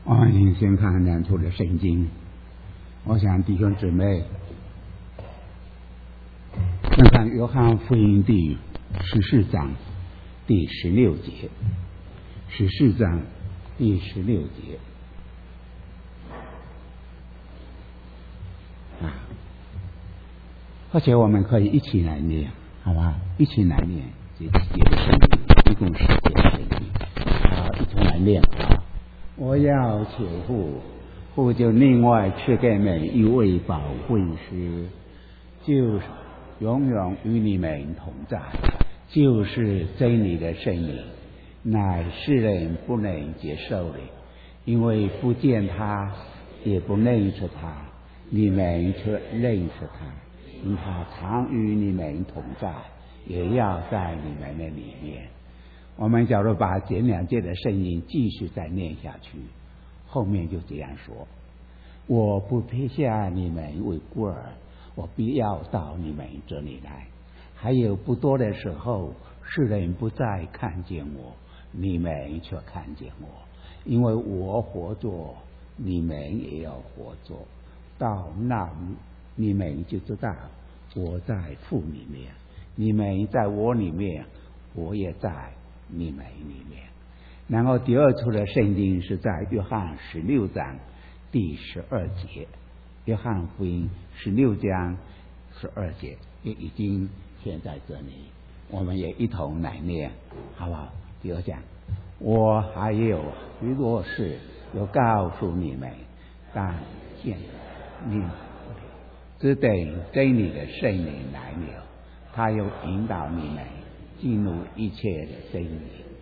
我们先看两处的圣经，我想弟兄姊妹先看约翰福音第14章第16节，14章第16节而且我们可以一起来念，好吧？一起来念这几节的圣经，一共10节的圣经，一同来念啊！我要求父就另外赐给你们一位保惠师，就是永远与你们同在，就是真理的圣灵，乃世人不能接受的，因为不见他，也不认识他，你们却认识他，因他常与你们同在，也要在你们的里面。我们假如把前2节的圣经继续再念下去，后面就这样说：我不撇下你们为孤儿，我必要到你们这里来。还有不多的时候，世人不再看见我，你们却看见我，因为我活着，你们也要活着。到那你们就知道我在父里面，你们在我里面，我也在你们里面。然后第2处的圣经是在约翰16章第12节，约翰福音16章12节也已经写在这里，我们也一同来念，好不好？第2讲，我还有许多事要告诉你们，但现在你只等真理的圣灵来了，他又引导你们进入一切的真理。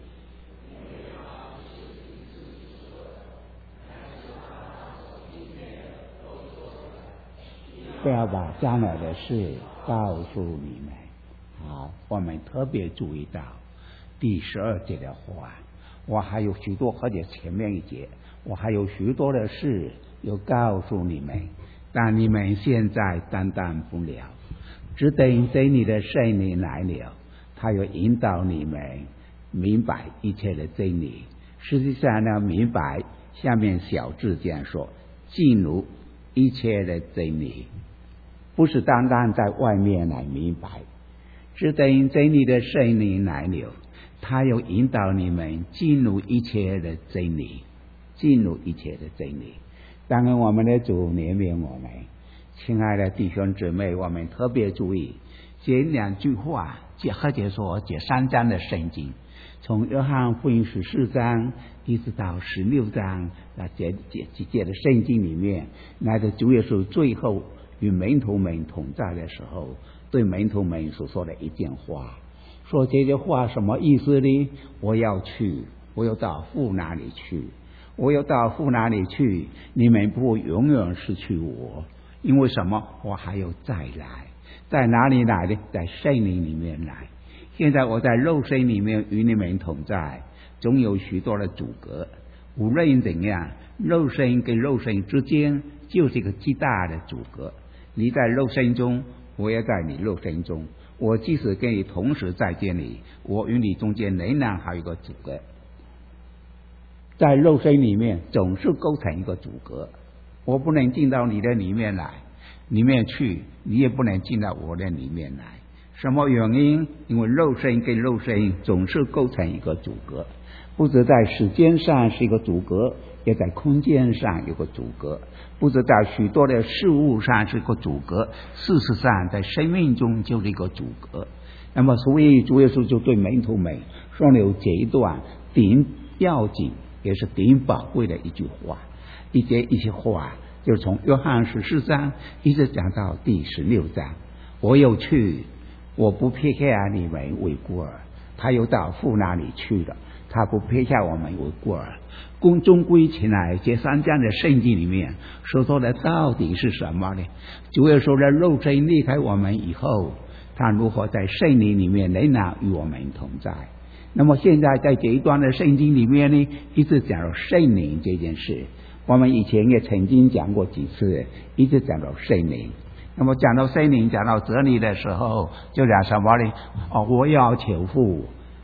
不要把将来的事告诉你们。好，我们特别注意到第12节的话，我还有许多，或者前面一节，我还有许多的事要告诉你们，但你们现在担当不了，只等真理的圣灵来了，他又引导你们明白一切的真理。实际上呢，明白下面小字这样说，进入一切的真理，不是单单在外面来明白，只等真理的圣灵来了，他又引导你们进入一切的真理，进入一切的真理。当然我们的主怜悯我们，亲爱的弟兄姊妹，我们特别注意这2句话，或者说这3章的圣经，从约翰福音14章一直到16章这几节的圣经里面，来到主耶稣最后与门徒们同在的时候，对门徒们所说的一件话，说这些话什么意思呢？我要到父那里去，我要到父那里去，你们不会永远失去我，因为什么？我还要再来。在哪里来的？在圣灵里面来。现在我在肉身里面与你们同在，总有许多的阻隔，无论怎样，肉身跟肉身之间就是一个极大的阻隔。你在肉身中，我也在你肉身中，我即使跟你同时在这里，我与你中间仍然还有一个阻隔，在肉身里面总是构成一个阻隔，我不能进到你的里面来，里面去，你也不能进到我的里面来。什么原因？因为肉身跟肉身总是构成一个阻隔，不止在时间上是一个阻隔，也在空间上有个阻隔，不止在许多的事物上是一个阻隔，事实上在生命中就是一个阻隔。那么所以主耶稣就对门徒们说了这一段顶要紧也是顶宝贵的一句话，一些话就是从约翰14章一直讲到第16章，我又去，我不撇下你们为孤儿，他又到父那里去了，他不撇下我们为孤儿。终归起来，这3章的圣经里面所说的到底是什么呢？主耶稣的肉身离开我们以后，他如何在圣灵里面仍然与我们同在。那么现在在这一段的圣经里面呢，一直讲到圣灵这件事，我们以前也曾经讲过几次，一直讲到圣灵。那么讲到圣灵，讲到这里的时候，就讲什么呢？我要求父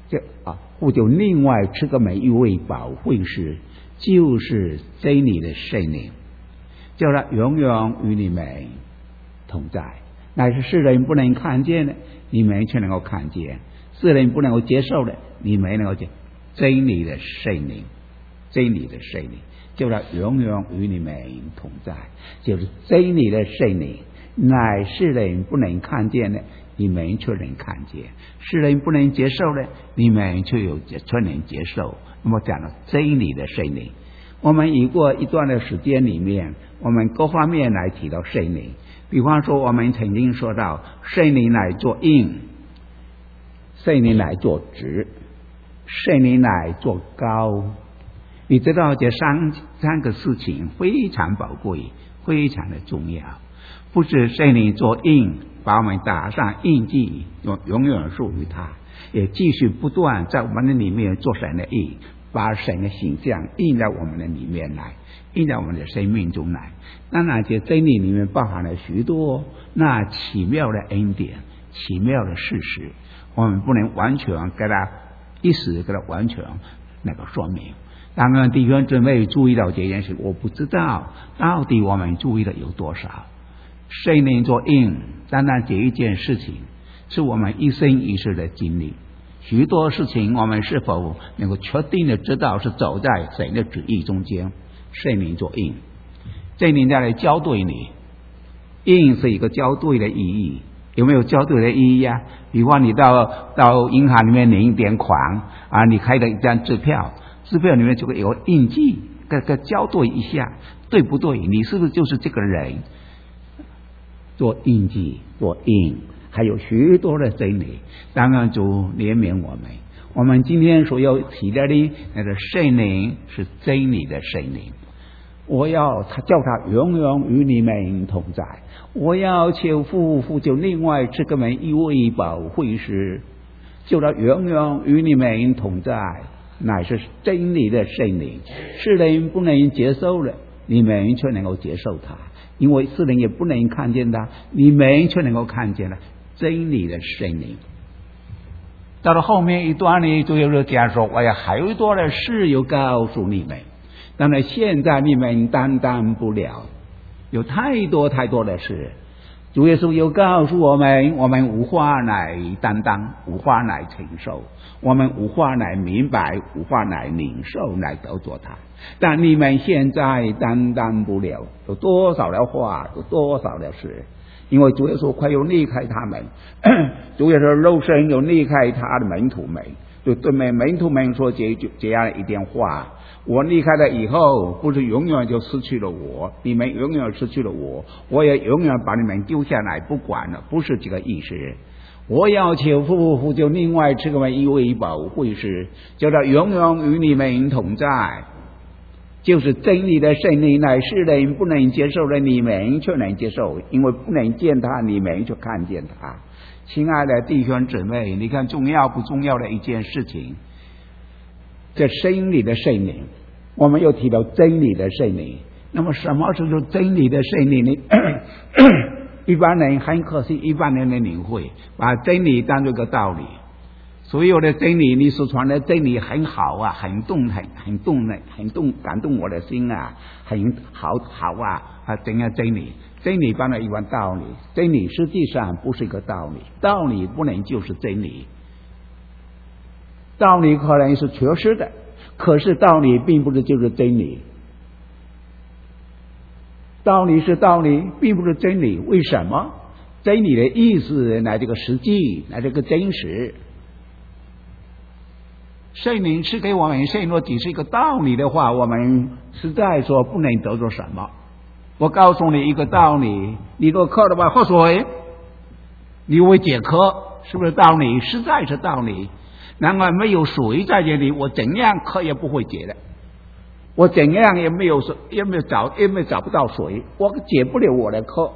或者另外赐给我们一位保惠师，就是真理的圣灵，叫他永远与你们同在。乃是世人不能看见的，你们却能够看见；世人不能够接受的，你们能够接受。真理的圣灵，真理的圣灵，叫他永远与你们同在。就是真理的圣灵，乃世人不能看见的，你们却能看见；世人不能接受的，你们却能接受。那么讲了真理的圣灵，我们已过一段的时间里面，我们各方面来提到圣灵。比方说，我们曾经说到圣灵来做印，圣灵来做直，圣灵来做高。你知道这三个事情非常宝贵，非常的重要。不是圣灵做印，把我们打上印记，永远属于他，也继续不断在我们的里面做神的印，把神的形象印在我们的里面来，印在我们的生命中来。当然这真理里面包含了许多那奇妙的恩典，奇妙的事实，我们不能完全给他一时给他完全那个说明。当然弟兄姊妹注意到这件事，我不知道到底我们注意的有多少。圣灵做印，当然这一件事情是我们一生一世的经历。许多事情我们是否能够确定的知道是走在神的旨意中间？圣灵做印，圣灵在来校对你，印是一个校对的意义。有没有校对的意义啊？比方你到银行里面领一点款啊，你开的一张支票，支票里面就会有印记，个校对一下，对不对？你是不是就是这个人？做印记，做印，还有许多的真理。当然主怜悯我们。我们今天所要提的那个圣灵是真理的圣灵，我要他叫他永远与你们同在。我要求父就另外赐给我们一位保惠师，叫他永远与你们同在，乃是真理的圣灵。世人不能接受的，你们却能够接受他。因为世人也不能看见他，你们却能够看见了真理的圣灵。到了后面一段呢，就有人讲说，我要还多的事要告诉你们，当然现在你们担当不了，有太多太多的事。主耶稣又告诉我们，我们无法来担当，无法来承受，我们无法来明白，无法来领受，来得着他。但你们现在担当不了，有多少的话，有多少的事，因为主耶稣快要离开他们，主耶稣肉身又离开他的门徒们，就对门徒们说这样一点话：我离开了以后，不是永远就失去了我，你们永远失去了我，我也永远把你们丢下来不管了，不是这个意思。我要求父就另外赐给我们一位保惠师，叫他永远与你们同在，就是真理的圣灵，乃世人不能接受的，你们却能接受，因为不能见他，你们就看见他。亲爱的弟兄姊妹，你看重要不重要的一件事情，这真理的圣灵，我们又提到真理的圣灵。那么什么是真理的圣灵呢？一般人很可惜，一般人的领会把真理当作个道理。所有的真理，你所传的真理很好啊，很感动我的心啊，很好啊，怎样真理？真理当然一般道理，真理实际上不是一个道理，道理不能就是真理。道理可能是缺失的，可是道理并不是就是真理。道理是道理，并不是真理。为什么？真理的意思乃这个实际，乃这个真实。圣灵是给我们圣若只是一个道理的话，我们实在说不能得着什么。我告诉你一个道理，你如果渴的话喝水，你会解渴，是不是道理？实在是道理。然而没有水在这里，我怎样渴也不会解的。我怎样也没有找不到水，我解不了我的渴。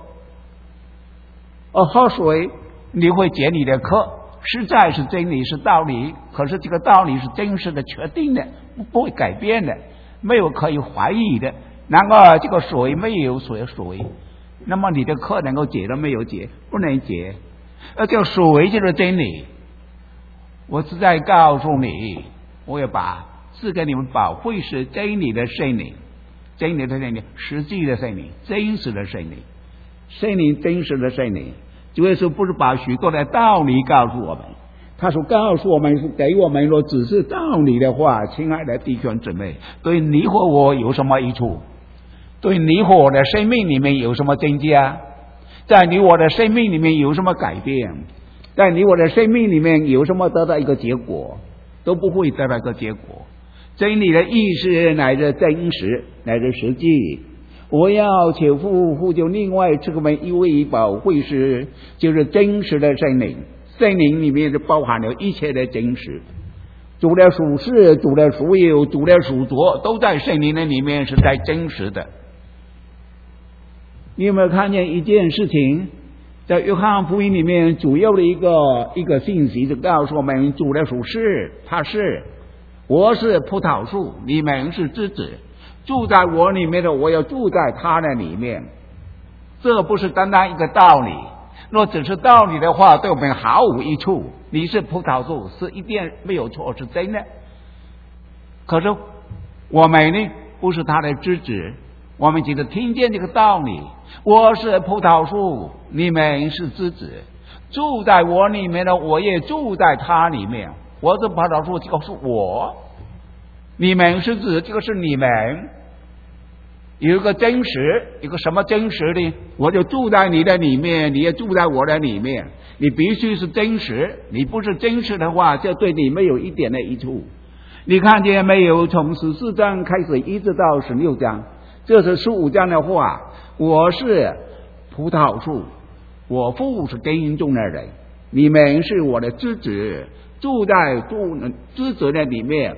喝水你会解你的渴，实在是真理，是道理。可是这个道理是真实的、确定的，不会改变的，没有可以怀疑的。然而这个水没有水，那么你的渴能够解了没有解？不能解。这个水就是真理。 我是在告诉你，我要把赐给你们宝贵是真理的圣灵，真理的圣灵，实际的圣灵，真实的圣灵，圣灵真实的圣灵。主耶稣不是把许多的道理告诉我们，他说告诉我们是给我们若只是道理的话，亲爱的弟兄姊妹，对你和我有什么益处？对你和我的生命里面有什么增加？在你我的生命里面有什么改变？在你我的生命里面有什么得到一个结果？都不会得到一个结果。真理的意思乃至真实，乃至实际。我要求父，父就另外赐给我们一位保惠师，就是真实的圣灵。圣灵里面就包含了一切的真实，主的属世，主的属有，主的属浊，都在圣灵的里面是在真实的。你有没有看见一件事情？在约翰福音里面主要的一个信息就告诉我们，主的属世，他是我是葡萄树，你们是枝子，住在我里面的，我要住在他的里面。这不是单单一个道理，若只是道理的话，对我们毫无益处。你是葡萄树是一点没有错，是真的。可是我们呢，不是他的枝子，我们只是听见这个道理，我是葡萄树，你们是枝子，住在我里面的，我也住在他里面。我是葡萄树，这个是我，你们是枝子，这个是你们。有一个真实，一个什么真实呢？我就住在你的里面，你也住在我的里面。你必须是真实，你不是真实的话，这对你没有一点的益处。你看见没有？从14章开始一直到16章，这是15章的话，我是葡萄树，我父是耕种的人，你们是我的枝子，住在枝子的里面，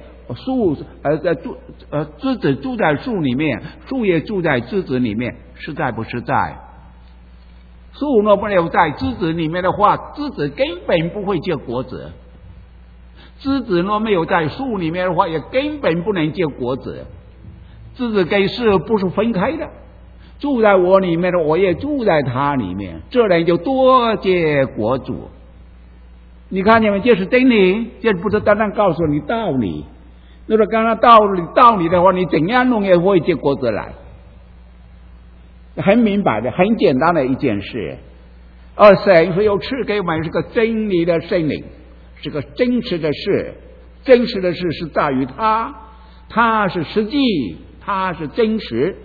枝子住在树里面，树也住在枝子里面，实在不实在？树若没有在枝子里面的话，枝子根本不会结果子。枝子若没有在树里面的话，也根本不能结果子。枝子跟树不是分开的，住在我里面的，我也住在他里面，这人就多结果子。你看见没？这是真理，这不是单单告诉你道理。如果刚刚道理的话，你怎样弄也会结果子来。很明白的，很简单的一件事。而神是有赐给我们是个真理的圣灵，是个真实的事。真实的事是在于它是实际，它是真实。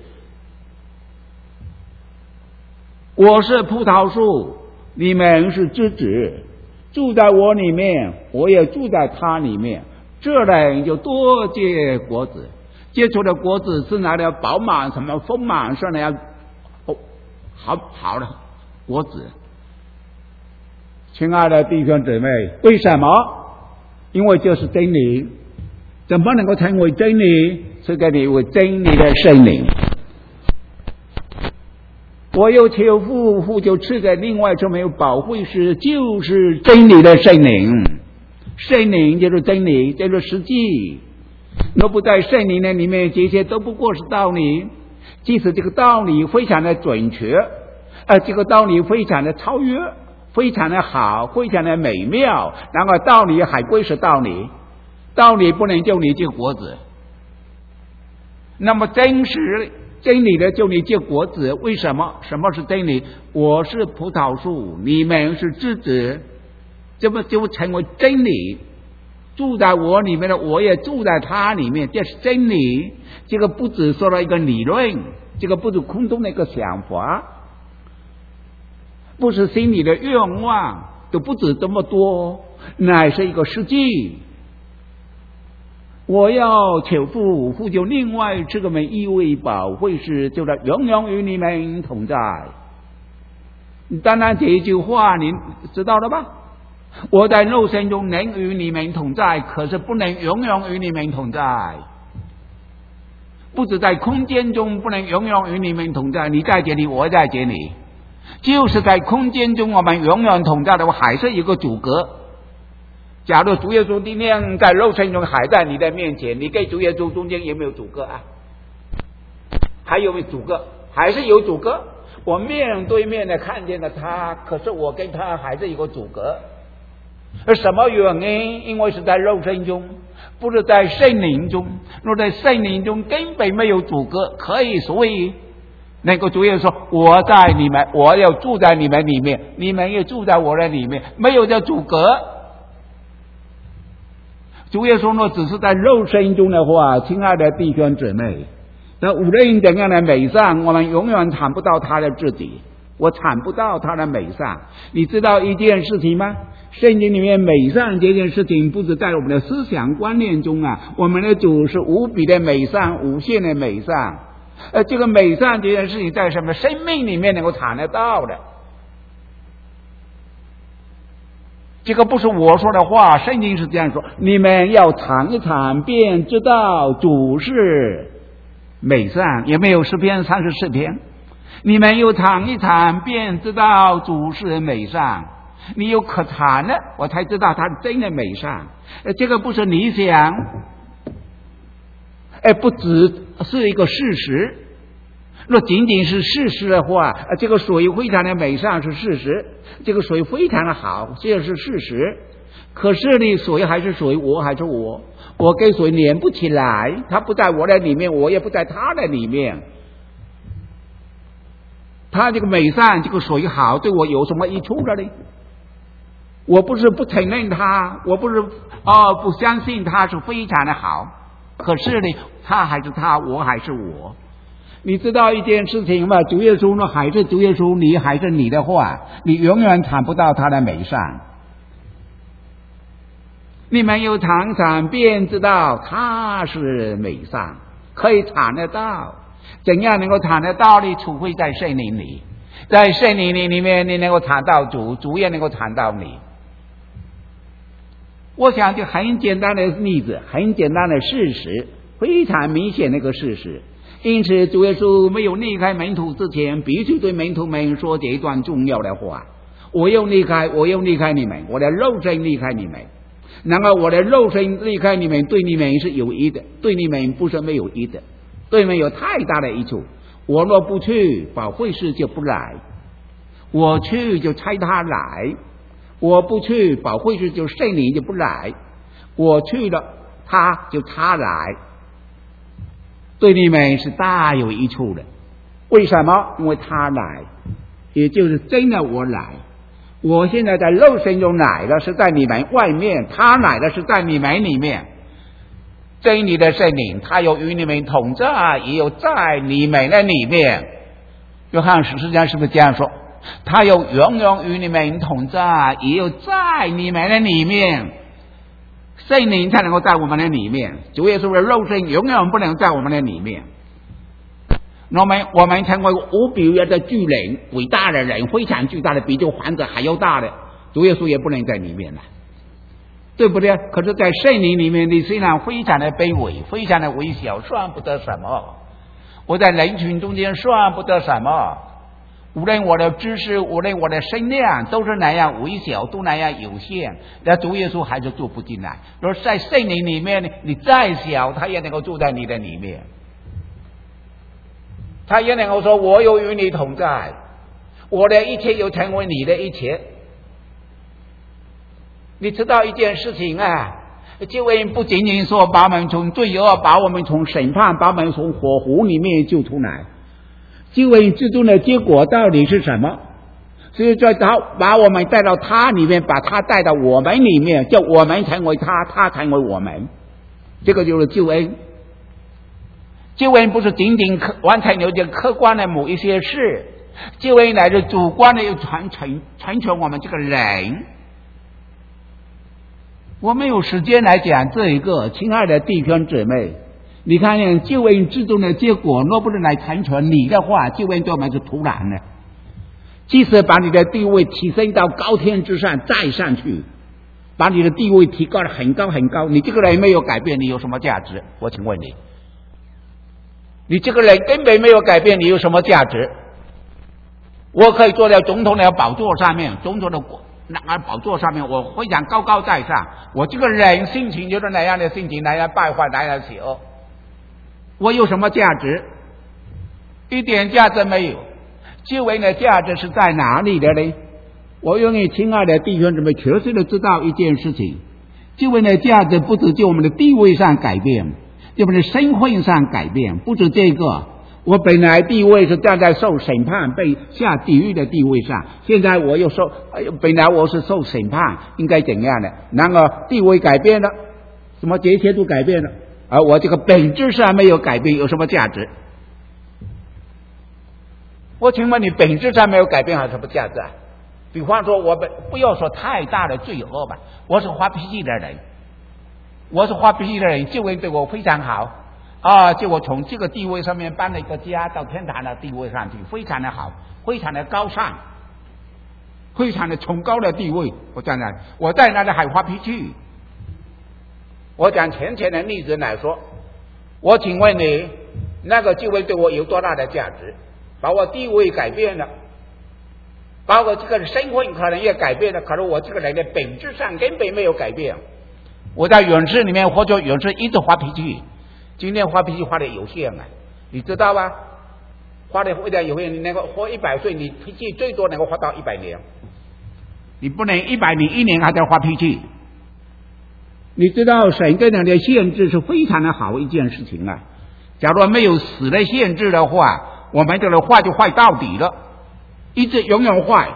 我是葡萄树，你们是枝子，住在我里面，我也住在他里面，这人就多结果子。结出的果子是拿来饱满什么丰满，是那样好的果子。亲爱的弟兄姊妹，为什么？因为这是真理。怎么能够成为真理？是给你为真理的圣灵。我有求父，父就赐给另外这没有保惠师，就是真理的圣灵。圣灵就是真理，就是实际。若不在圣灵的里面，这些都不过是道理。即使这个道理非常的准确，这个道理非常的超越，非常的好，非常的美妙，然后道理还归是道理，道理不能救你结果子。那么真理的救你结果子，为什么？什么是真理？我是葡萄树，你们是枝子，这不就成为真理？住在我里面的，我也住在他里面，这是真理。这个不只说了一个理论，这个不是空中的一个想法，不是心里的愿望，都不止这么多，乃是一个实际。我要求父，父就另外赐给我们一位保惠师，就是永远与你们同在。当然这一句话你知道了吧？我在肉身中能与你们同在，可是不能永远与你们同在。不止在空间中不能永远与你们同在，你在这里，我在这里，就是在空间中我们永远同在的话，还是一个阻隔。假如主耶稣今天在肉身中还在你的面前，你跟主耶稣中间有没有阻隔啊？还有没有阻隔？还是有阻隔。我面对面的看见了他，可是我跟他还是有个阻隔。 什么原因？因为是在肉身中，不是在圣灵中。若在圣灵中根本没有阻隔，所以那个主耶稣说：“我在你们，我要住在你们里面，你们也住在我的里面，没有这阻隔。”主耶稣若只是在肉身中的话，亲爱的弟兄姊妹，那无论怎样的美善，我们永远尝不到他的质地。我尝不到他的美善。你知道一件事情吗？圣经里面美善这件事情，不是在我们的思想观念中啊，我们的主是无比的美善，无限的美善。这个美善这件事情在什么生命里面能够尝得到的？这个不是我说的话，圣经是这样说：你们要尝一尝，便知道主是美善。也没有诗篇34篇。你们又尝一尝，便知道主是美善。你有可尝的，我才知道他真的美善。这个不是理想，不只是一个事实。若仅仅是事实的话，这个水非常的美善是事实，这个水非常的好，这是事实。可是呢，水还是水，我还是我，我跟水连不起来，他不在我的里面，我也不在他的里面。他这个美善，这个水好，对我有什么益处了呢？我不是不承认他，我不是不相信他是非常的好，可是呢，他还是他，我还是我。你知道一件事情吗？主耶稣呢还是主耶稣，你还是你的话，你永远尝不到他的美善。你们有尝尝，便知道他是美善，可以尝得到。怎样能够尝得到呢？除非在圣灵里，在圣灵里面，你能够尝到主，主也能够尝到你。我想就很简单的例子，很简单的事实，非常明显的一个事实。因此主耶稣没有离开门徒之前，必须对门徒们说这一段重要的话：我又离开你们，我的肉身离开你们。然而我的肉身离开你们，对你们是有益的，对你们不是没有益的，对你们有太大的益处。我若不去，保惠师就不来；我去就差他来。我不去，保惠师就圣灵就不来；我去了，他就他来。对你们是大有益处的。为什么？因为他来，也就是真的我来。我现在在肉身中来的是在你们外面，他来的是在你们里面。真理的圣灵，他有与你们同在，也有在你们的里面。约翰十4章是不是这样说？他有永远与你们同在，也有在你们的里面。圣灵才能够在我们的里面，主耶稣的肉身永远不能在我们的里面。我们成为无比的巨人，伟大的人，非常巨大的，比这房子还要大的，主耶稣也不能在里面了，对不对？可是在圣灵里面，你虽然非常的卑微，非常的微小，算不得什么。我在人群中间算不得什么，无论我的知识，无论我的身量，都是那样微小，都那样有限，那主耶稣还是住不进来。若在圣灵里面呢，你再小，他也能够住在你的里面，他也能够说：我有与你同在，我的一切又成为你的一切。你知道一件事情啊，这位不仅仅说把我们从罪恶，把我们从审判，把我们从火湖里面救出来，这位最终的结果到底是什么？所以说他把我们带到他里面，把他带到我们里面，叫我们成为他，他成为我们，这个就是救恩。救恩不是仅仅完成了这客观的某一些事，救恩乃是主观的又成全我们这个人。我没有时间来讲这一个，亲爱的弟兄姊妹，你看见救恩之中的结果，若不是来成全你的话，救恩对我们是徒然的。即使把你的地位提升到高天之上，再上去，把你的地位提高了很高很高，你这个人没有改变，你有什么价值？我请问你，你这个人根本没有改变，你有什么价值？我可以坐在总统的宝座上面，总统的宝座上面，我非常高高在上，我这个人性情就是那样的性情，那样败坏，那样邪恶，我有什么价值？一点价值没有。救恩的价值是在哪里的呢？ 我愿意亲爱的弟兄姊妹确实的知道一件事情，就为了价值不止就我们的地位上改变，就我们的身份上改变，不止这个。我本来地位是站在受审判被下地狱的地位上，现在我又本来我是受审判，应该怎样的？然而地位改变了，什么这些都改变了，而我这个本质上没有改变，有什么价值？我请问你，本质上没有改变，还有什么价值啊？比方说，不要说太大的罪恶吧，我是发脾气的人，就会对我非常好。就我从这个地位上面搬了一个家到天堂的地位上去，非常的好，非常的高尚，非常的崇高的地位。我在那里还发脾气。我讲浅的例子来说，我请问你，那个就会对我有多大的价值？把我地位改变了，把我这个身份可能也改变了，可是我这个人的本质上根本没有改变。我在远视里面或者远视一直发脾气。今天发脾气发的有限啊，你知道吧？发的非常有限，你能够活100岁，你脾气最多能够活到100年，你不能100年1年还在发脾气。你知道神对人的限制是非常的好一件事情啊。假如没有死的限制的话，我们这个坏就坏到底了，一直永远坏。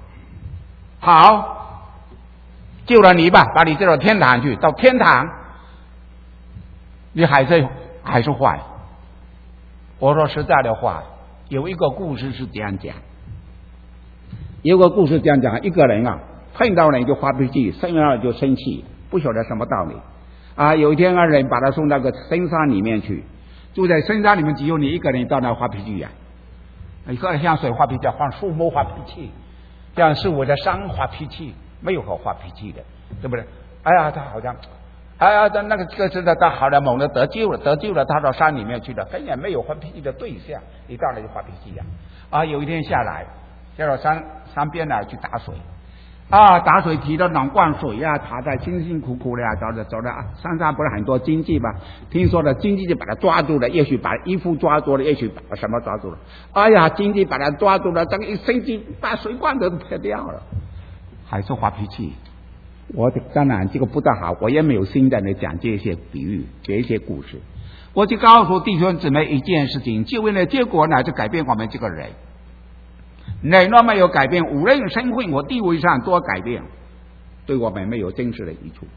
好，救了你吧，把你救到天堂去，到天堂。你还是坏。我说实在的话，有一个故事是这样讲，一个人啊，碰到人就发脾气，生了就生气，不晓得什么道理啊。有一天啊，人把他送到个深山里面去，住在深山里面，只有你一个人到那发脾气呀。你喝了香水发脾气，换树木发脾气，这样是我的山发脾气，没有可发脾气的，对不对？哎呀，他好像。那个是他好了，猛地得救了，他到山里面去了，根本没有发脾气的对象，一到那就发脾气呀。有一天下到山边来去打水，打水提着两罐水呀，他在辛辛苦苦的走着山上不是很多荆棘吧？听说了荆棘就把他抓住了，也许把衣服抓住了，也许把什么抓住了。哎呀，荆棘把他抓住了，这个一生气把水罐都撇掉了，还是发脾气。我当然这个不大好，我也没有心在那讲这些比喻，这些故事。我就告诉弟兄姊妹一件事情，就为了结果呢，就改变我们这个人。人若没有改变，无论身份和地位上多改变，对我们没有真实的益处。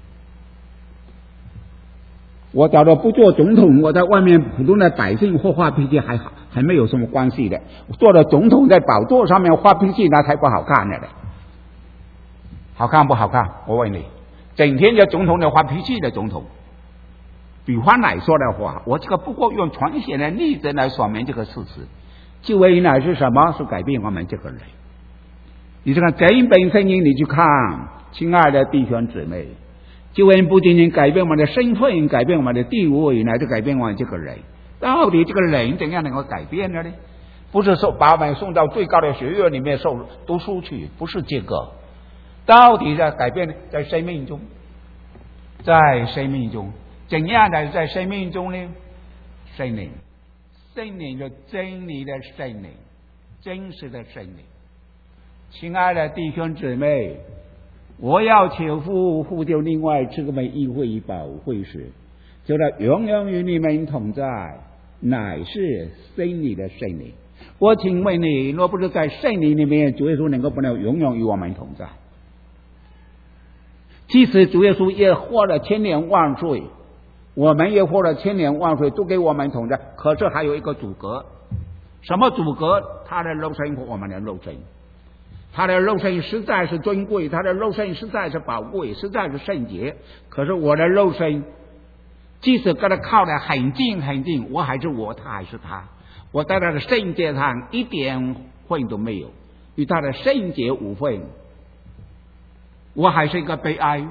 我假如不做总统，我在外面普通的百姓或发脾气还好，还没有什么关系的。做了总统在宝座上面发脾气，那才不好看的。好看不好看？我问你，整天就总统的发脾气的总统。比方来说的话，我这个不过用传显的例子来说明这个事实。救恩乃是什么？是改变我们这个人。你这个整本圣经你去看，亲爱的弟兄姊妹，救恩不仅仅改变我们的身份，改变我们的地位，乃是改变我们这个人。到底这个人怎样能够改变呢？不是说把我们送到最高的学院里面读书去，不是这个。到底在改变呢？在生命中，怎样的在生命中呢？圣灵就真理的圣灵，真实的圣灵。亲爱的弟兄姊妹，我要求父就另外赐给我们一位保惠师，就他永远与你们同在，乃是真理的圣灵。我请问你，若不是在圣灵里面，主耶稣能够不能永远与我们同在？即使主耶稣也活了千年万岁，我们也活了千年万岁，都给我们同在。可是还有一个阻隔，什么阻隔？他的肉身和我们的肉身，他的肉身实在是尊贵，他的肉身实在是宝贵，实在是圣洁。可是我的肉身，即使跟他靠得很近很近，我还是我，他还是他。我在他的圣洁上一点份都没有，与他的圣洁无份。我还是一个悲哀，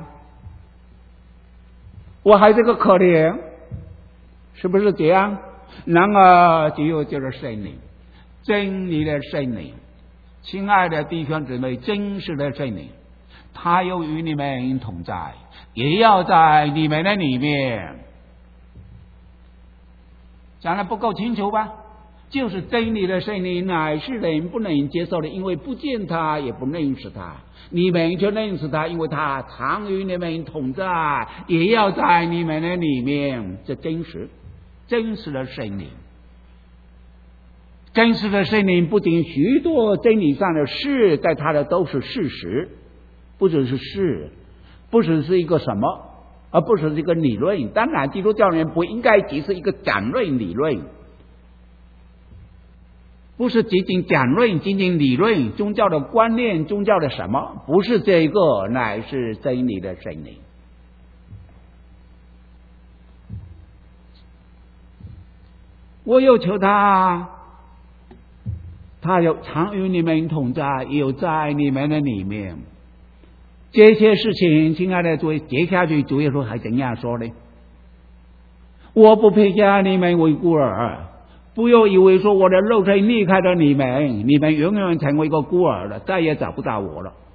我还是一个可怜，是不是这样？然而只有就是圣灵，真理的圣灵，亲爱的弟兄姊妹，真实的圣灵，他又与你们同在，也要在你们的里面。讲得不够清楚吧？ 就是真理的圣灵，乃是人不能接受的，因为不见他，也不认识他。你们就认识他，因为他常与你们同在，也要在你们的里面。这真实的圣灵，真实的圣灵不仅许多真理上的事，在他的都是事实，不只是事，不只是一个什么，而不是一个理论。当然，基督教人不应该只是一个讲论理论。不是仅仅讲论、仅仅理论，宗教的观念、宗教的什么，不是这个，乃是真理的圣灵。我有求他，他有常与你们同在，也有在你们的里面。这些事情，亲爱的主，接下去主耶稣还怎样说呢？我不配下你们为孤儿。不要以为说我的肉身离开了你们，你们永远成为一个孤儿了，再也找不到我了，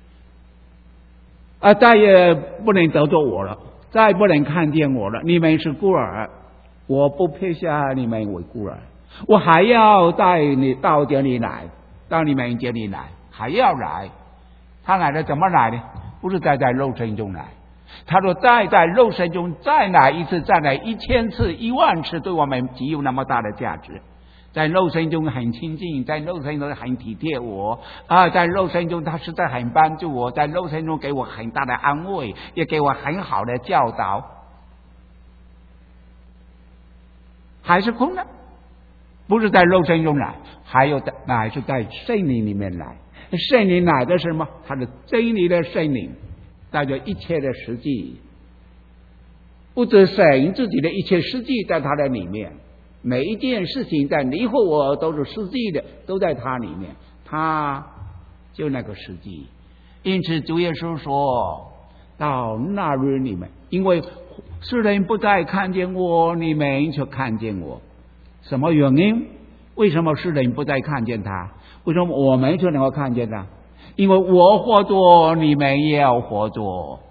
再也不能得着我了，再不能看见我了。你们是孤儿，我不配下你们为孤儿，我还要带你到这里来，到你们这里来，还要来。他来了怎么来呢？不是在肉身中来。他说在肉身中再来一次，再来1000次、10000次，对我们极有那么大的价值。在肉身中很亲近，在肉身中很体贴我在肉身中他实在很帮助我，在肉身中给我很大的安慰，也给我很好的教导。还是空的，不是在肉身中来，还是在圣灵里面来。圣灵来的是什么？他的真理的圣灵带着一切的实际，不止神自己的一切实际在他的里面，每一件事情在你和我都是实际的，都在他里面，他就那个实际。因此主耶稣说到那日你们，因为世人不再看见我，你们却看见我。什么原因？为什么世人不再看见他？为什么我们却能够看见他？因为我活着，你们也要活着。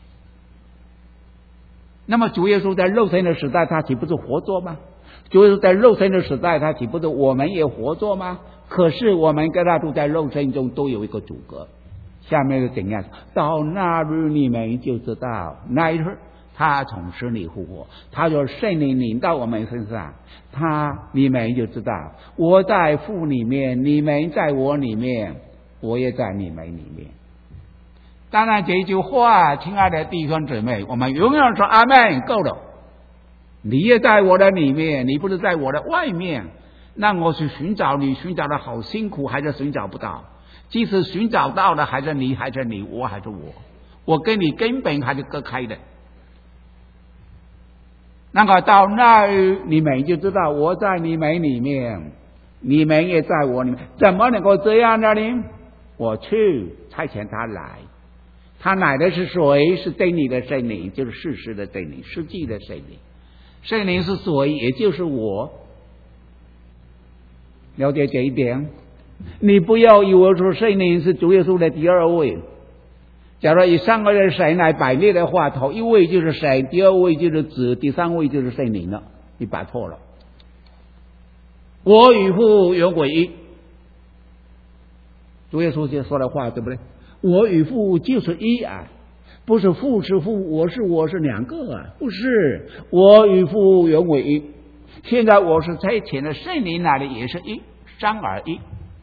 那么主耶稣在肉身的时代，他岂不是活着吗？主耶稣在肉身的时代，他岂不是我们也活着吗？可是我们跟他都在肉身中都有一个阻隔。下面是怎样？到那日你们就知道，那一日他从死里复活，他就圣灵临到我们身上，你们就知道我在父里面，你们在我里面，我也在你们里面。当然这句话，亲爱的弟兄姊妹，我们永远说阿们，够了。你也在我的里面，你不是在我的外面。让我去寻找你，寻找的好辛苦，还是寻找不到。即使寻找到了，还是你，我还是我，我跟你根本还是隔开的。那个到那儿，你们就知道我在你们里面，你们也在我里面。怎么能够这样呢？我去差遣他来，他来的是谁？是真理的圣灵，就是事实的真理，实际的圣灵。圣灵是谁？也就是我。了解这一点，你不要以为说圣灵是主耶稣的第二位。假如以3个人神来摆列的话，头一位就是神，第二位就是子，第3位就是圣灵了。你摆错了。我与父原为一，主耶稣就说的话，对不对？我与父就是一啊，不是父是父，我是2个啊，不是。我与父原为一。现在我是差遣的圣灵来的，也是一，3而一。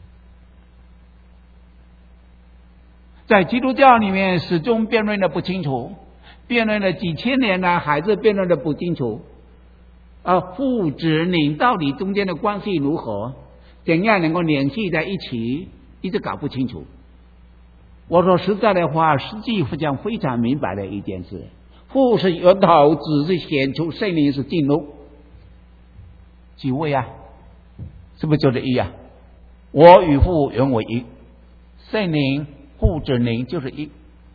在基督教里面始终辩论的不清楚，辩论了几千年了，还是辩论的不清楚。父子灵到底中间的关系如何？怎样能够联系在一起？一直搞不清楚。我说实在的话，实际上非常明白的一件事：父是源头，子是显出，圣灵是进入。几位啊？是不是就是一啊？我与父原为一，圣灵、父子灵就是一。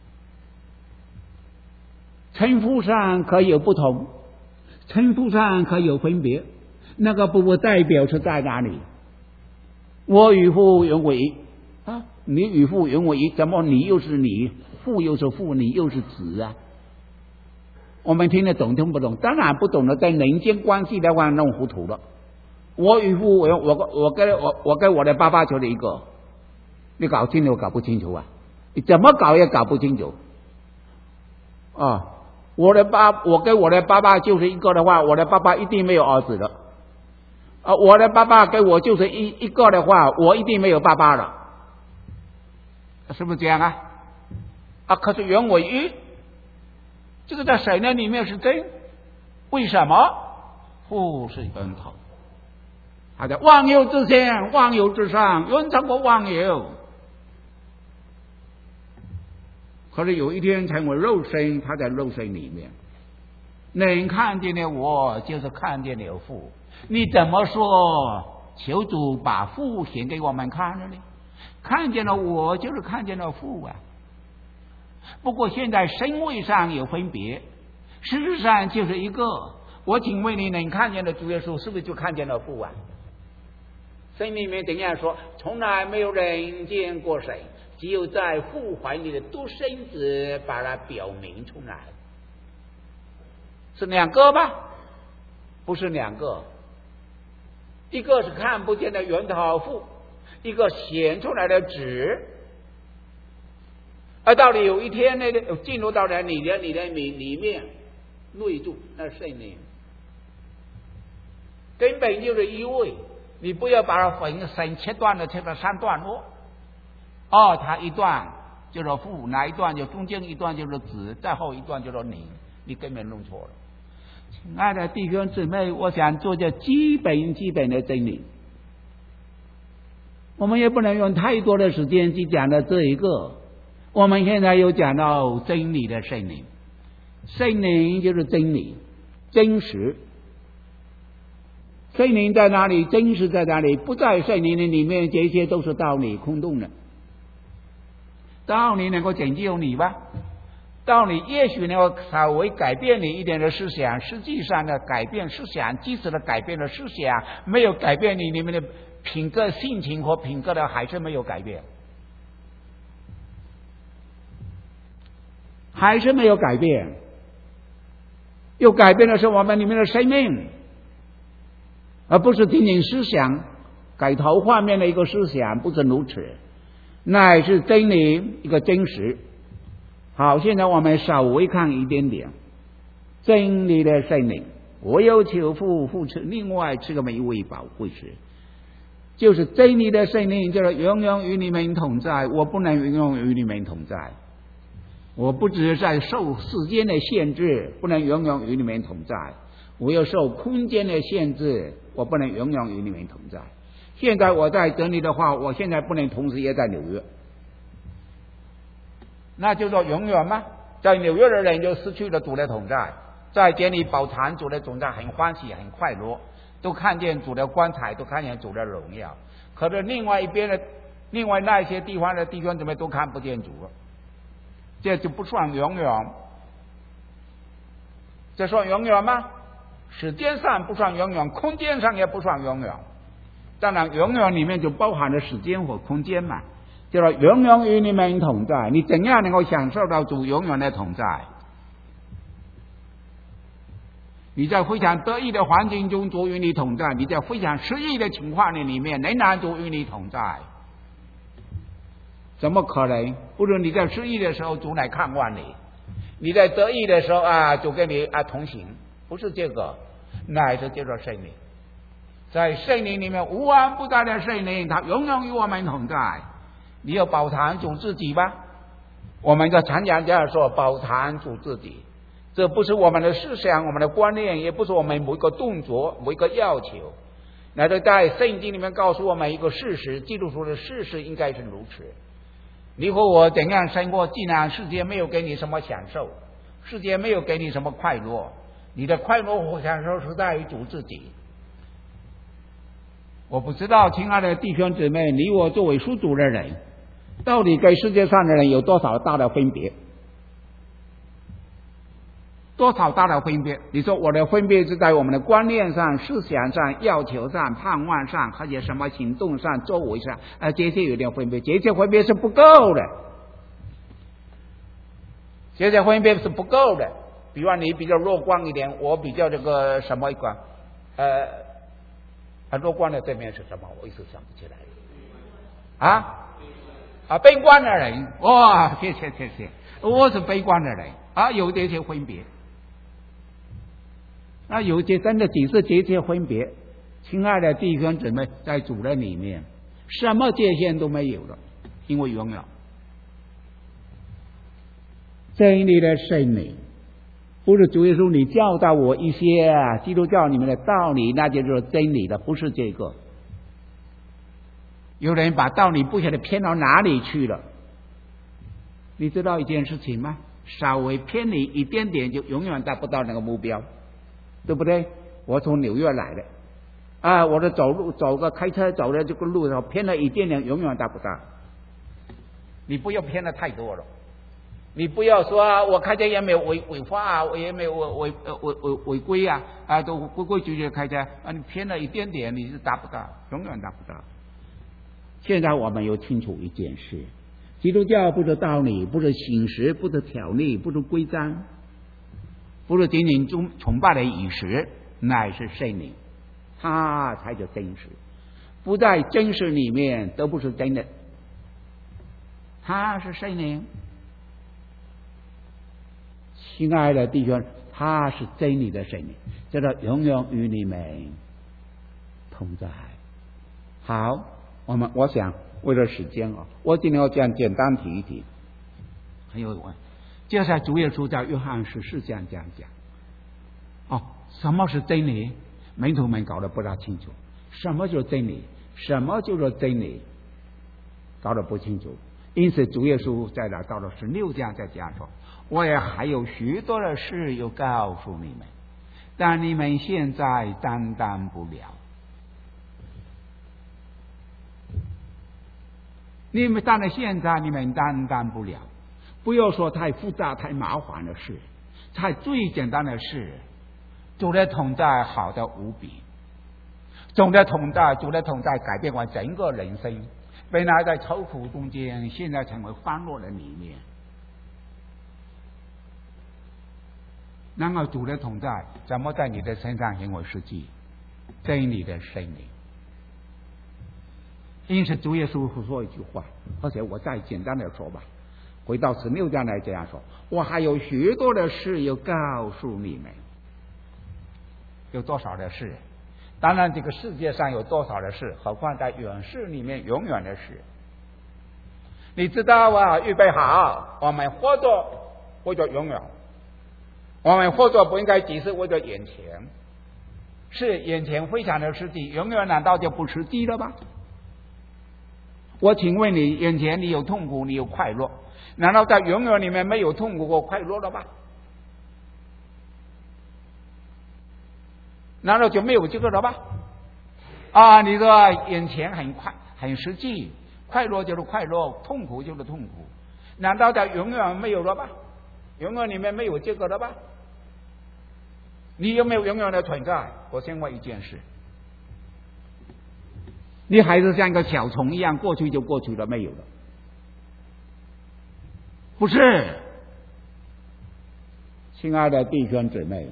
称呼上可以有不同，称呼上可以有分别，那个不代表是在哪里？我与父原为一啊，你与父原为一，怎么你又是你，父又是父，你又是子啊？我们听得懂听不懂？当然不懂了，在人间关系的话弄糊涂了。 我与父，我跟我的爸爸就是一个，你搞清楚搞不清楚啊？你怎么搞也搞不清楚啊！我跟我的爸爸就是一个的话，我的爸爸一定没有儿子的。我的爸爸跟我就是一个的话，我一定没有爸爸了，是不是这样啊？可是原为一，这个在神的里面是真，为什么？父是源头，好的，万有之先，万有之上，原超过万有。可是有一天成为肉身，他在肉身里面，能看见了我，就是看见了父。你怎么说？求主把父显给我们看了呢？看见了我，就是看见了父啊。不过现在身位上有分别，事实上就是一个。我请问你，能看见的主耶稣，是不是就看见了父啊？圣里面怎样说？从来没有人见过神，只有在父怀里的独生子把它表明出来。是两个吗？不是两个，一个是看不见的源头父，一个显出来的子。而到了有一天呢，进入到了你的里面内住，那圣灵根本就是一位。你不要把它分切断了，切成三段落。它一段就是父，哪一段就中间一段就是子，再后一段就是灵，你根本弄错了。亲爱的弟兄姊妹，我想做这基本的真理。我们也不能用太多的时间去讲到这一个。我们现在又讲到真理的圣灵，圣灵就是真理，真实。圣灵在哪里？真实在哪里？不在圣灵的里面，这些都是道理，空洞的。道理能够拯救你吧？道理也许能够稍微改变你一点的思想，实际上呢，改变思想，即使的改变了思想，没有改变你里面的品格、性情和品格的，还是没有改变，还是没有改变。又改变的是我们里面的生命，而不是仅仅思想改头换面的一个思想，不是如此，乃是真理一个真实。好，现在我们稍微看一点点真理的圣灵。我有求父赐，另外赐给我们一位保惠师，就是真理的圣灵，就是永远与你们同在。我不能永远与你们同在，我不只是在受时间的限制，不能永远与你们同在。我又受空间的限制，我不能永远与你们同在。现在我在这里的话，我现在不能同时也在纽约，那就说永远吗？在纽约的人就失去了主的同在，在这里饱尝主的同在，很欢喜很快乐，都看见主的光彩，都看见主的荣耀。可是另外那些地方的弟兄姊妹都看不见主了，这就不算永远。这算永远吗？时间上不算永远，空间上也不算永远。当然永远里面就包含了时间和空间嘛，就是永远与你们同在。你怎样能够享受到主永远的同在？你在非常得意的环境中主与你同在，你在非常失意的情况里面仍然主与你同在，怎么可能？不是你在失意的时候主来看望你，你在得意的时候主跟你同行，不是这个，乃是这个圣灵。在圣灵里面无完不在的圣灵，他永远与我们同在。你要饱尝主自己吧？我们在常讲这样说，饱尝主自己，这不是我们的思想，我们的观念，也不是我们某一个动作，某一个要求，乃是在圣经里面告诉我们一个事实，基督徒的事实应该是如此。你和我怎样生活，既然世界没有给你什么享受，世界没有给你什么快乐，你的快乐和享受是在于主自己。我不知道，亲爱的弟兄姊妹，你我作为属主的人，到底跟世界上的人有多少大的分别？多少大的分别？你说我的分别是在我们的观念上、思想上、要求上、盼望上，或者什么行动上、作为上，这些有点分别，这些分别是不够的，这些分别是不够的。比方你比较乐观一点，我比较这个什么一个乐观的对面是什么？我一时想不起来。悲观的人，哇，谢谢，我是悲观的人有这些分别。有些真的只是这些分别。亲爱的弟兄姊妹，在主的里面，什么界限都没有了，因为拥有真理的圣灵。不是主耶稣，你教导我一些基督教里面的道理，那就是真理的，不是这个。有人把道理不晓得偏到哪里去了。你知道一件事情吗？稍微偏离一点点，就永远达不到那个目标，对不对？我从纽约来的我的开车走的这个路上偏了一点点，永远达不到。你不要偏的太多了。你不要说我开车也没有违法我也没有违规都规规矩矩开车你偏了一点点，你是达不到，永远达不到。现在我们有清楚一件事，基督教不是道理，不是形式，不是条例，不是规章，不是仅仅崇拜的仪式，乃是圣灵，它才叫真实。不在真实里面都不是真的，它是圣灵。亲爱的弟兄，他是真理的圣灵，叫他永远与你们同在。好，我想为了时间我今天要这样简单提一提。还有问，接下来主耶稣在约翰14章这样讲什么是真理？门徒们搞得不大清楚，什么就是真理，什么就是真理，搞得不清楚。因此主耶稣在那到了16章再讲说，我也还有许多的事要告诉你们，但你们现在担当不了。但是现在你们担当不了。不要说太复杂太麻烦的事，才最简单的事，主的同在好的无比。主的同在改变我整个人生，本来在愁苦中间，现在成为欢乐的里面。然后主的同在怎么在你的身上行为实际？真理的圣灵。因此主耶稣说一句话，而且我再简单的说吧，回到16章来这样说，我还有许多的事要告诉你们。有多少的事？当然这个世界上有多少的事，何况在远世里面永远的事。你知道预备好，我们活着为着永远，我们活着不应该只是为着眼前，是眼前非常的实际，永远难道就不实际了吗？我请问你，眼前你有痛苦，你有快乐，难道在永远里面没有痛苦或快乐了吗？难道就没有这个了吗？你说眼前很实际，快乐就是快乐，痛苦就是痛苦，难道在永远没有了吗？永远里面没有这个了吗？你有没有永远的存在？我先问一件事，你还是像一个小虫一样，过去就过去了，没有了？不是，亲爱的弟兄姊妹，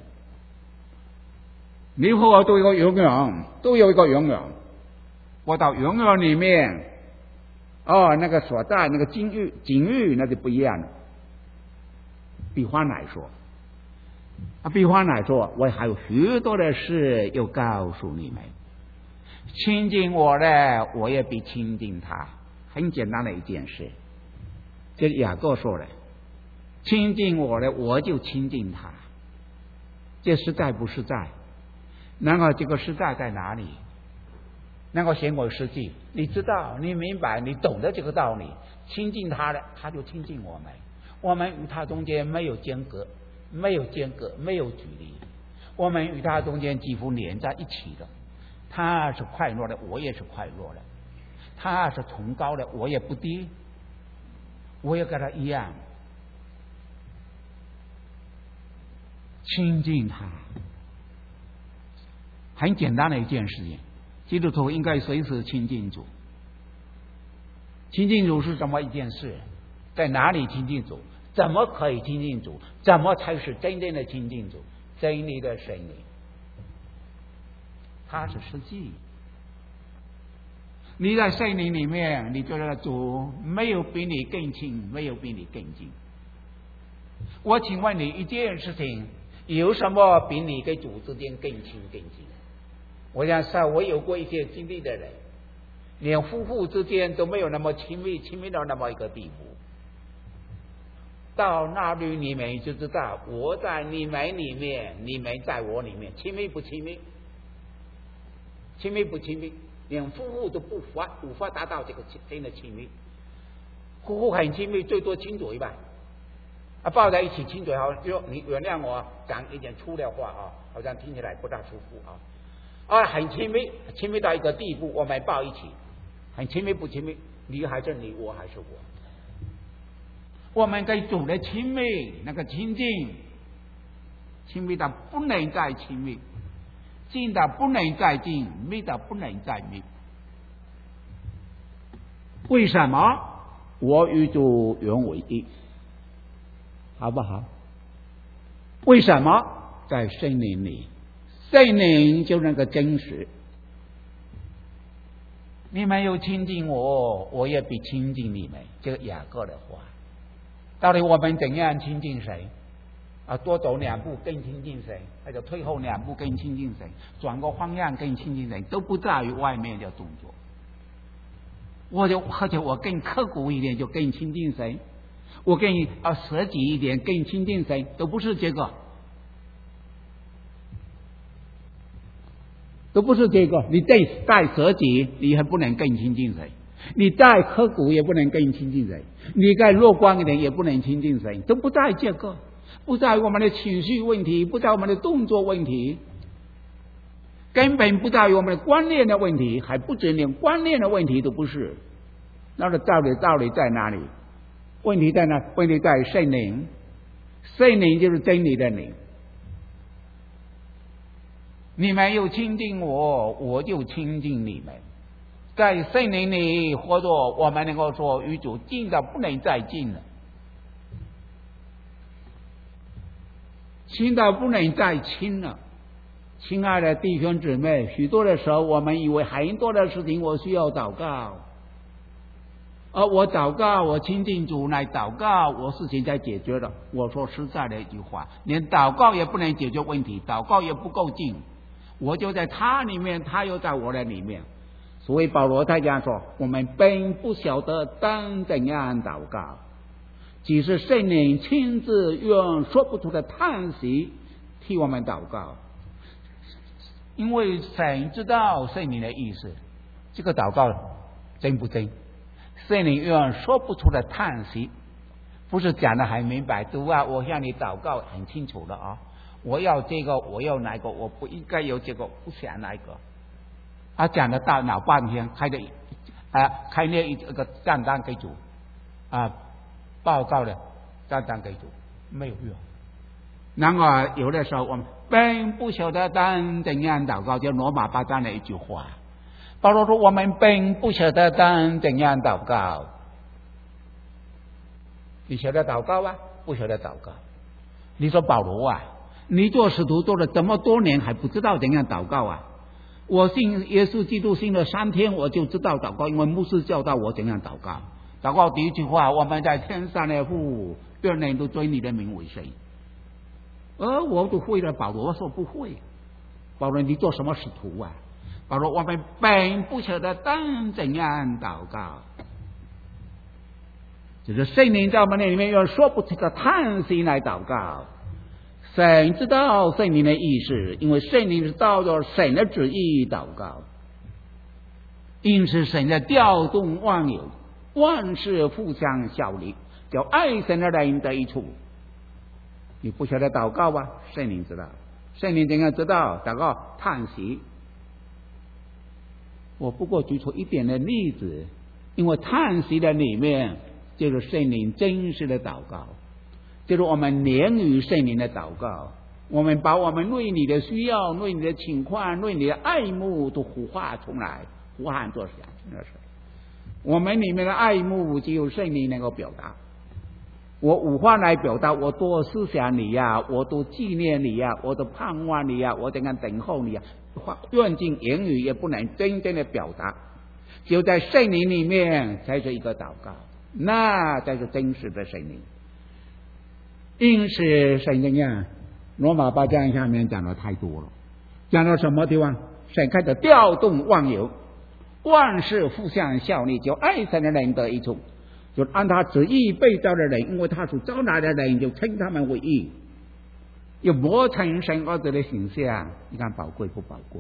你和我都有永远，都有一个永远。我到永远里面，那个所在那个境遇那就不一样了。比方来说，我还有许多的事要告诉你们。亲近我的，我也必亲近他。很简单的一件事，这是雅各说的，亲近我的，我就亲近他。这实在不实在？然后这个实在在哪里？能够显为实际，你知道，你明白，你懂得这个道理，亲近他的，他就亲近我们，我们与他中间没有间隔，没有距离，我们与他中间几乎连在一起的。他是快乐的，我也是快乐的；他是崇高的，我也不低，我也跟他一样亲近他。很简单的一件事情，基督徒应该随时亲近主。亲近主是怎么一件事？在哪里亲近主？怎么可以亲近主？怎么才是真正的亲近主？真理的圣灵，它是实际， 你在圣灵里面，你觉得主没有比你更亲，没有比你更近。我请问你一件事情，有什么比你跟主之间更亲更近？我想说，我有过一些经历的人，连夫妇之间都没有那么亲密，亲密到那么一个地步。到那里你们就知道，我在你们里面，你们在我里面，亲密不亲密？亲密不亲密？连夫妇都无法达到这个真的亲密。夫妇很亲密，最多亲嘴吧，抱在一起亲嘴好，你原谅我讲一点粗的话啊，好像听起来不大舒服啊。很亲密，亲密到一个地步，我们抱一起，很亲密不亲密？你还是你，我还是我。我们跟主的亲密，那个亲近，亲密到不能再亲密，近到不能再近，密到不能再密。为什么？我与主原为一，好不好？为什么？在圣灵里，圣灵就那个真实。你们有亲近我，我也必亲近你们。这个雅各的话，到底我们怎样亲近谁？多走2步更亲近谁？或者退后2步更亲近谁？转个方向更亲近谁？都不在于外面的动作。或者我更刻苦一点就更亲近谁？我更舍己一点更亲近谁？都不是这个，都不是这个。你再舍己，你还不能更亲近谁？你再刻苦也不能更亲近谁？你再乐观一点也不能亲近谁？都不在这个，不在我们的情绪问题，不在我们的动作问题，根本不在于我们的观念的问题，还不止连观念的问题都不是。那个道理在哪里？问题在哪？问题在圣灵，圣灵就是真理的灵。你们又亲近我，我就亲近你们。在圣灵里，或者我们能够说与主近到不能再近了，亲到不能再亲了。亲爱的弟兄姊妹，许多的时候我们以为很多的事情我需要祷告，我祷告，我亲近主来祷告，我事情才解决了。我说实在的一句话，连祷告也不能解决问题，祷告也不够近。我就在他里面，他又在我的里面。所以保罗他这样说，我们本不晓得当怎样祷告，即是圣灵亲自用说不出的叹息替我们祷告。因为神知道圣灵的意思，这个祷告真不真？圣灵用说不出的叹息，不是讲得很明白。主啊，我向你祷告很清楚的我要这个，我要那个，我不应该有这个，不想那个。讲了大脑半天，开列一个账单给主，报告的账单给主，没有用。然而有的时候我们本不晓得当怎样祷告，就罗马8章的一句话。保罗说我们本不晓得当怎样祷告。你晓得祷告啊？不晓得祷告。你说保罗啊，你做使徒做了这么多年还不知道怎样祷告啊？我信耶稣基督信了3天我就知道祷告，因为牧师教导我怎样祷告。祷告第一句话，我们在天上的父，愿人都尊你的名为圣。我都会了。保罗说不会。保罗，你做什么使徒啊？保罗，我们本不晓得当怎样祷告，就是圣灵在我们里面用说不出的叹息来祷告。神知道圣灵的意思，因为圣灵是照着神的旨意祷告，因此神在调动万有，万事互相效力，叫爱神的人得益处。你不晓得祷告吧？圣灵知道。圣灵怎样知道？祷告叹息。我不过举出一点的例子，因为叹息的里面就是圣灵真实的祷告，就是我们连于圣灵的祷告。我们把我们对你的需要、对你的情况、对你的爱慕都呼唤出来，呼喊作响。我们里面的爱慕只有圣灵能够表达。我无法来表达，我多思想你呀，我多纪念你呀，我多盼望你呀，我怎样等候你呀，用尽言语也不能真正的表达。 就在圣灵里面才是一个祷告，那才是真实的圣灵。因此圣经啊，罗马8章下面讲的太多了，讲到什么地方？神开始调动万有，万事互相效力，就爱神的人得益处，就按他旨意被造的人，因为他所招来的人就称他们为义，又磨成神儿子的形象。你看宝贵不宝贵？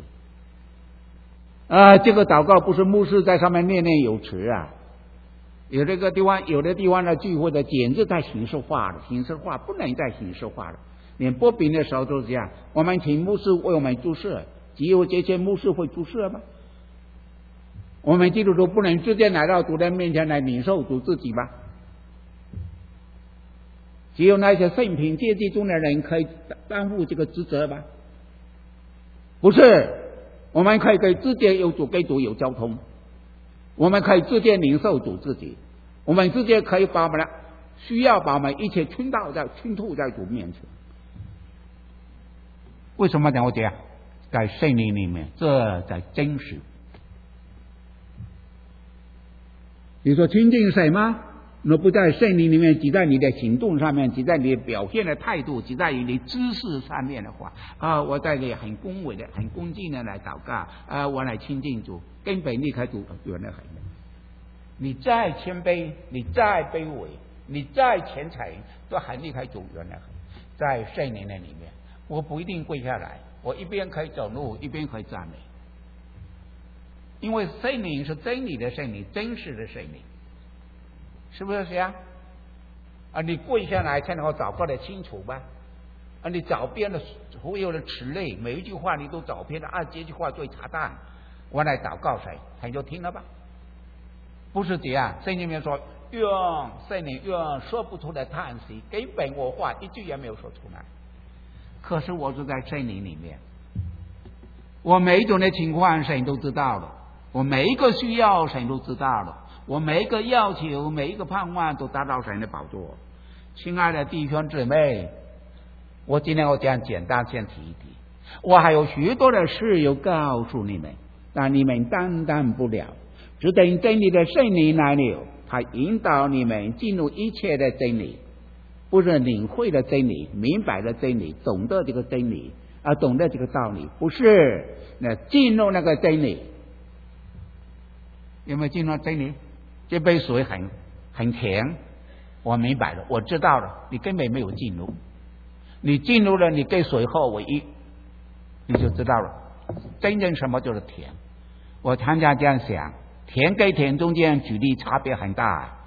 这个祷告不是牧师在上面念念有词啊，有的地方的聚会的简直在形式化了，形式化不能再形式化了。连播饼的时候都是这样，我们请牧师为我们注释，只有这些牧师会注释吗？我们基督徒不能直接来到主人面前来领受主自己吗？只有那些圣品阶级中的人可以担负这个职责吗？不是，我们可以直接有主跟主有交通，我们可以直接领受主自己，我们直接可以把我们的需要把我们一切倾吐在主面前。为什么讲我这样？在圣灵里面，这在真实。你说亲近谁吗？那不在圣灵里面，只在你的行动上面，只在你的表现的态度，只在于你知识上面的话我在这里很恭维的、很恭敬的来祷告我来亲近主，根本离开主远得很。你再谦卑，你再卑微，你再虔诚，都很离开主远得很。在圣灵的里面，我不一定跪下来，我一边可以走路，一边可以赞美，因为圣灵是真理的圣灵，真实的圣灵，是不是这样？你跪下来才能够祷告得清楚吧？你找遍了所有的词类，每一句话你都找遍了这句话最恰当，我来祷告谁，他就听了吧？不是这样，圣经里面说，用圣灵用说不出的叹息，根本我话一句也没有说出来。可是我是在圣灵里面，我每一种的情况神都知道了，我每一个需要神都知道了，我每一个要求每一个盼望都达到神的宝座。亲爱的弟兄姊妹，我今天我这样简单先提一提，我还有许多的事要告诉你们，但你们担当不了，只等真理的圣灵来了，他引导你们进入一切的真理，不是领会了真理，明白了真理，懂得这个真理懂得这个道理，不是进入那个真理。有没有进入真理？这杯水很甜，我明白了，我知道了，你根本没有进入。你进入了，你跟水合为一，你就知道了真正什么就是甜。我常常这样想，甜跟甜中间举例差别很大。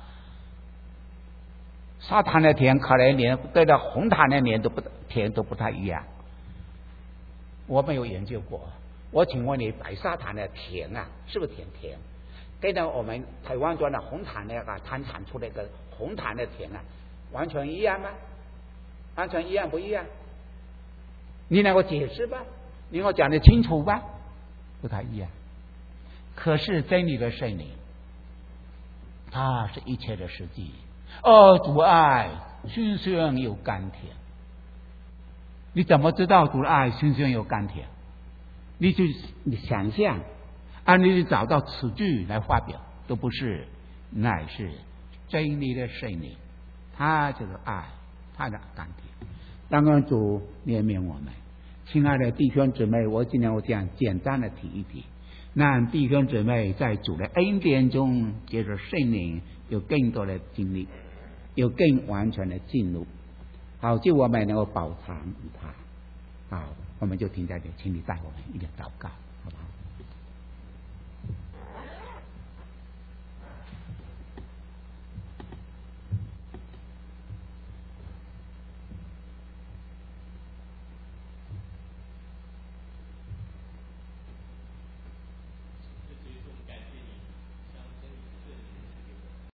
砂糖的甜可能连对着红糖的甜都不太一样。我没有研究过，我请问你，白砂糖的甜是不是甜？跟着我们台湾端的红糖糖产出那个红糖的甜完全一样吗？完全一样不一样？你能够解释吧？你能够讲得清楚吧？不太一样。可是真理的圣灵，它是一切的实际。主爱馨香又甘甜。你怎么知道主的爱馨香又甘甜？你想象你找到词句来发表都不是，乃是真理的圣灵，他就是爱，他的甘甜。当然主怜悯我们，亲爱的弟兄姊妹，我今天这样简单的提一提，让弟兄姊妹在主的恩典中接受圣灵，有更多的经历，有更完全的进入，好，就我们能够饱尝于他。好，我们就停在这里，请你带我们一点祷告。